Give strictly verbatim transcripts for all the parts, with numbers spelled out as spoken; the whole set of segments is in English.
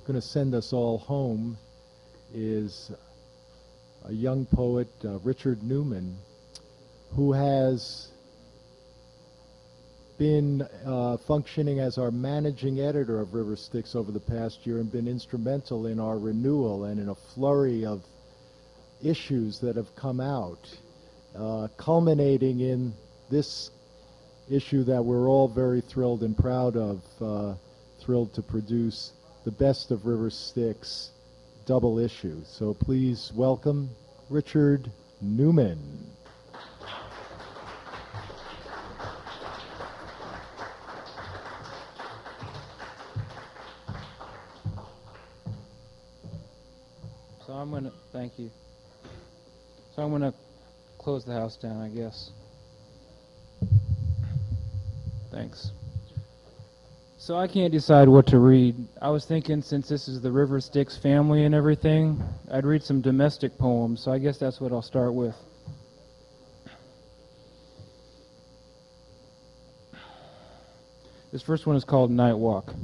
going to send us all home is a young poet, uh, Richard Newman, who has been uh, functioning as our managing editor of River Styx over the past year and been instrumental in our renewal and in a flurry of issues that have come out, uh, culminating in this issue that we're all very thrilled and proud of, uh, thrilled to produce the Best of River Styx double issue. So please welcome Richard Newman. So I'm going to, thank you. So I'm going to close the house down, I guess. Thanks. So I can't decide what to read. I was thinking, since this is the River Styx family and everything, I'd read some domestic poems, so I guess that's what I'll start with. This first one is called Night Walk.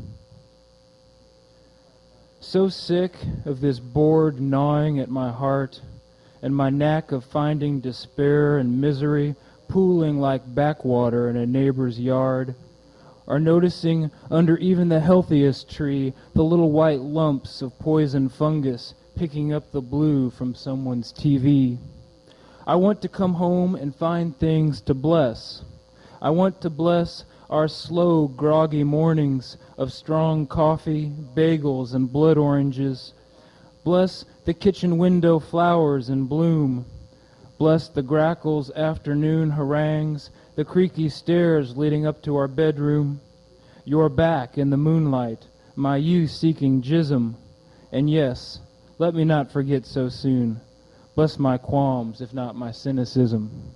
So sick of this bored gnawing at my heart, and my knack of finding despair and misery pooling like backwater in a neighbor's yard, or noticing under even the healthiest tree the little white lumps of poison fungus picking up the blue from someone's T V. I want to come home and find things to bless. I want to bless our slow, groggy mornings of strong coffee, bagels, and blood oranges. Bless the kitchen window flowers in bloom. Bless the grackles' afternoon harangues, the creaky stairs leading up to our bedroom. Your back in the moonlight, my you-seeking jism. And yes, let me not forget so soon. Bless my qualms, if not my cynicism.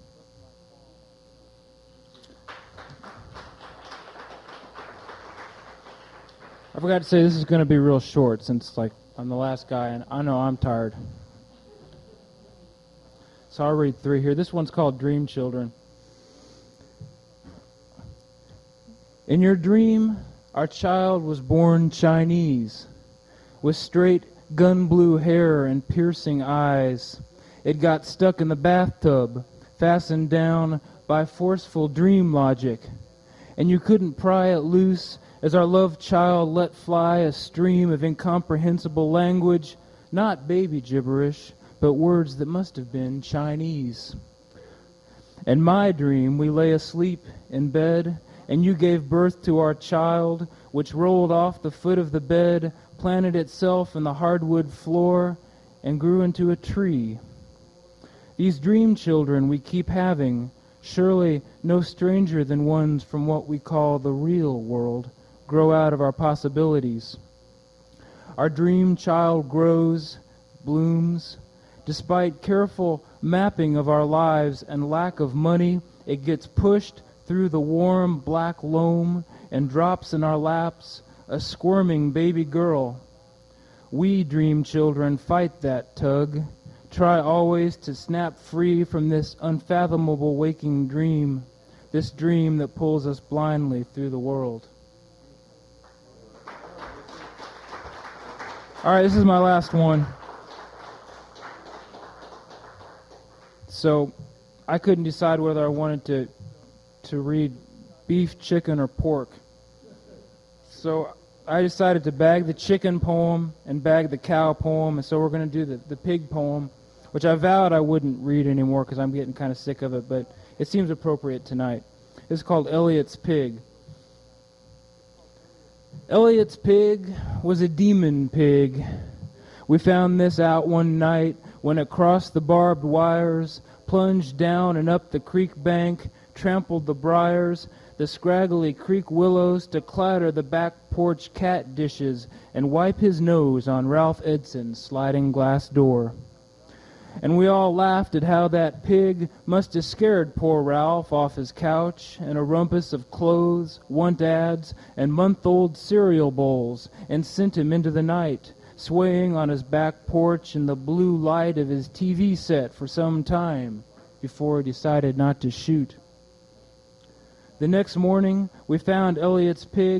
I forgot to say this is going to be real short since, like, I'm the last guy, and I know I'm tired. So I'll read three here. This one's called Dream Children. In your dream, our child was born Chinese, with straight gun blue hair and piercing eyes. It got stuck in the bathtub, fastened down by forceful dream logic, and you couldn't pry it loose as our loved child let fly a stream of incomprehensible language, not baby gibberish, but words that must have been Chinese. In my dream, we lay asleep in bed, and you gave birth to our child, which rolled off the foot of the bed, planted itself in the hardwood floor, and grew into a tree. These dream children we keep having, surely no stranger than ones from what we call the real world, grow out of our possibilities. Our dream child grows, blooms. Despite careful mapping of our lives and lack of money, it gets pushed through the warm black loam and drops in our laps, a squirming baby girl. We dream children fight that tug, try always to snap free from this unfathomable waking dream, this dream that pulls us blindly through the world. All right, this is my last one. So I couldn't decide whether I wanted to to read beef, chicken, or pork. So I decided to bag the chicken poem and bag the cow poem, and so we're going to do the, the pig poem, which I vowed I wouldn't read anymore because I'm getting kind of sick of it, but it seems appropriate tonight. It's called Elliot's Pig. Elliot's pig was a demon pig. We found this out one night when it crossed the barbed wires, plunged down and up the creek bank, trampled the briars, the scraggly creek willows to clatter the back porch cat dishes and wipe his nose on Ralph Edson's sliding glass door. And we all laughed at how that pig must have scared poor Ralph off his couch in a rumpus of clothes, want ads, and month-old cereal bowls, and sent him into the night, swaying on his back porch in the blue light of his T V set for some time before he decided not to shoot. The next morning, we found Elliot's pig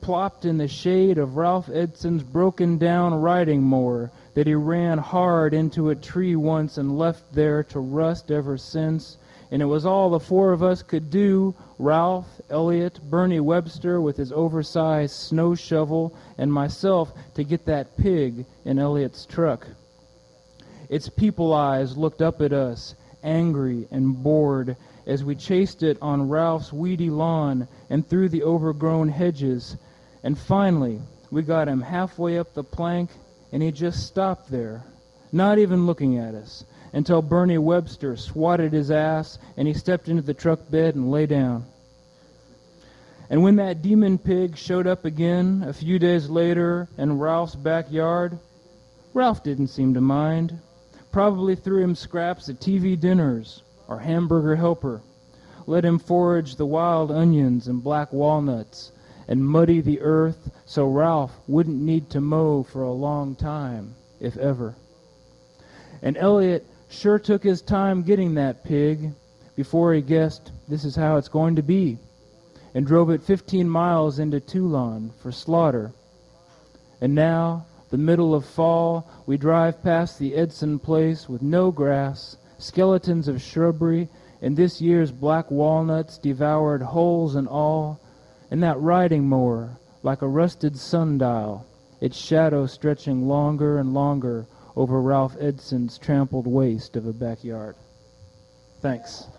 plopped in the shade of Ralph Edson's broken-down riding mower that he ran hard into a tree once and left there to rust ever since. And it was all the four of us could do, Ralph, Elliot, Bernie Webster with his oversized snow shovel, and myself, to get that pig in Elliot's truck. Its people eyes looked up at us, angry and bored, as we chased it on Ralph's weedy lawn and through the overgrown hedges. And finally, we got him halfway up the plank, and he just stopped there, not even looking at us, until Bernie Webster swatted his ass, and he stepped into the truck bed and lay down. And when that demon pig showed up again a few days later in Ralph's backyard, Ralph didn't seem to mind. Probably threw him scraps at T V dinners or hamburger helper, let him forage the wild onions and black walnuts, and muddy the earth so Ralph wouldn't need to mow for a long time, if ever. And Elliot sure took his time getting that pig before he guessed this is how it's going to be, and drove it fifteen miles into Toulon for slaughter. And now, the middle of fall, we drive past the Edson place with no grass, skeletons of shrubbery, and this year's black walnuts devoured holes and all, and that riding mower like a rusted sundial, its shadow stretching longer and longer over Ralph Edson's trampled waste of a backyard. Thanks.